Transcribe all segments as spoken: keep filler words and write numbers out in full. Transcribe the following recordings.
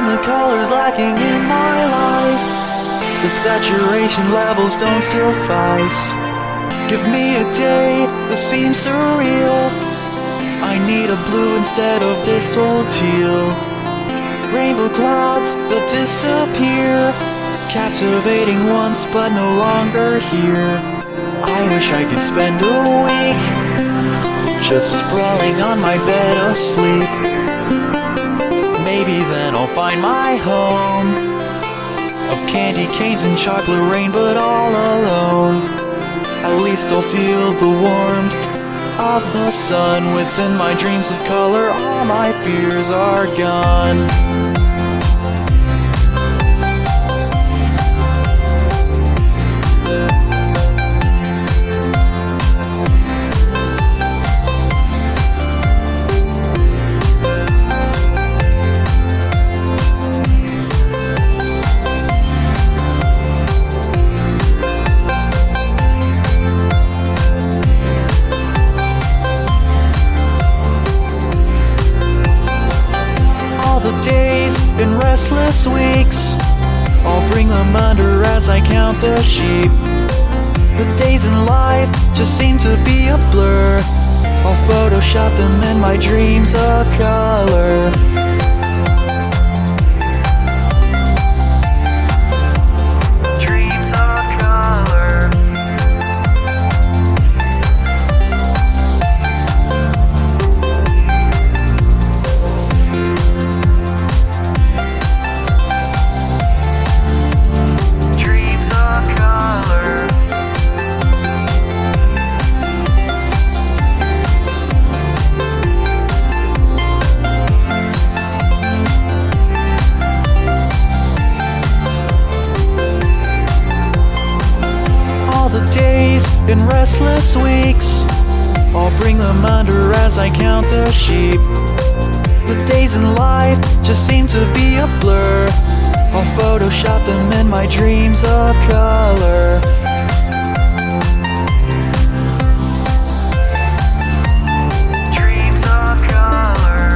the colors lacking in my life. The saturation levels don't suffice. Give me a day that seems surreal. I need a blue instead of this old teal. Rainbow clouds that disappear, captivating once but no longer here. I wish I could spend a week just sprawling on my bed asleep. Maybe then I'll find my home of candy canes and chocolate rain, but all alone. At least I'll feel the warmth of the sun. Within my dreams of color, all my fears are gone. Days in restless weeks, I'll bring them under as I count the sheep. The days in life just seem to be a blur. I'll Photoshop them in my dreams of color. Dreams of color. In restless weeks, I'll bring them under as I count the sheep. The days in life just seem to be a blur. I'll Photoshop them in my dreams of color. Dreams of color.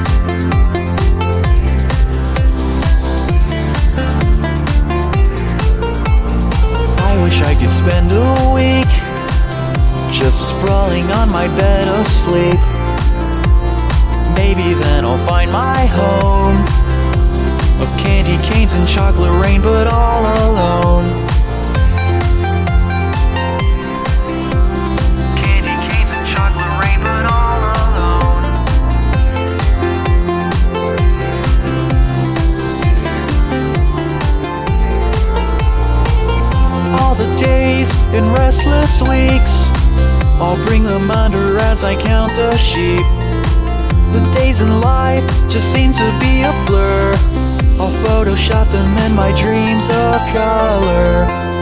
I wish I could spend a week just sprawling on my bed asleep. Maybe then I'll find my home of candy canes and chocolate rain, but all alone. Candy canes and chocolate rain, but all alone. All the days in restless weeks, I'll bring them under as I count the sheep. The days in life just seem to be a blur. I'll Photoshop them in my dreams of color.